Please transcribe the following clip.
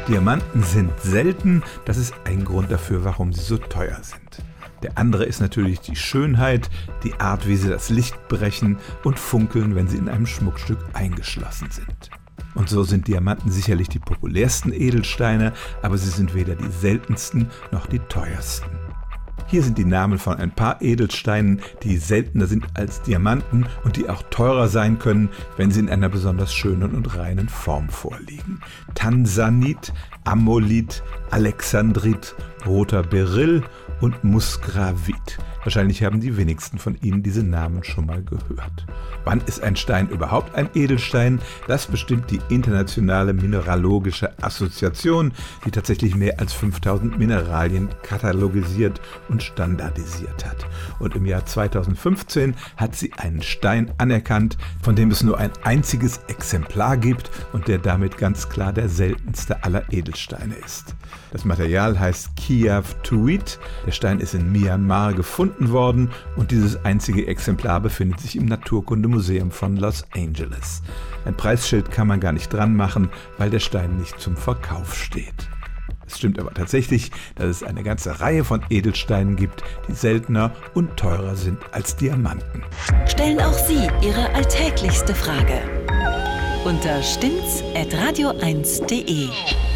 Diamanten sind selten, das ist ein Grund dafür, warum sie so teuer sind. Der andere ist natürlich die Schönheit, die Art, wie sie das Licht brechen und funkeln, wenn sie in einem Schmuckstück eingeschlossen sind. Und so sind Diamanten sicherlich die populärsten Edelsteine, aber sie sind weder die seltensten noch die teuersten. Hier sind die Namen von ein paar Edelsteinen, die seltener sind als Diamanten und die auch teurer sein können, wenn sie in einer besonders schönen und reinen Form vorliegen. Tansanit, Amolit, Alexandrit, roter Beryl und Musgravit. Wahrscheinlich haben die wenigsten von Ihnen diese Namen schon mal gehört. Wann ist ein Stein überhaupt ein Edelstein? Das bestimmt die Internationale Mineralogische Assoziation, die tatsächlich mehr als 5000 Mineralien katalogisiert und standardisiert hat. Und im Jahr 2015 hat sie einen Stein anerkannt, von dem es nur ein einziges Exemplar gibt und der damit ganz klar der seltenste aller Edelsteine ist. Das Material heißt Kiav-Tuit. Der Stein ist in Myanmar gefunden worden und dieses einzige Exemplar befindet sich im Naturkundemuseum von Los Angeles. Ein Preisschild kann man gar nicht dran machen, weil der Stein nicht zum Verkauf steht. Es stimmt aber tatsächlich, dass es eine ganze Reihe von Edelsteinen gibt, die seltener und teurer sind als Diamanten. Stellen auch Sie Ihre alltäglichste Frage unter stimmt's@radio1.de.